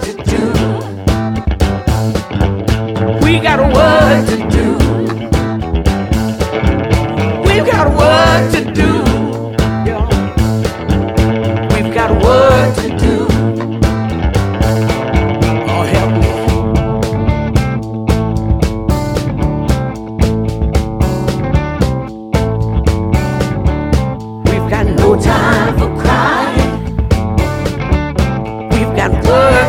to do. We got a work to do. We've got work to do. Yeah. We've got work to do. Oh, help me. We've got no time for crying. We've got work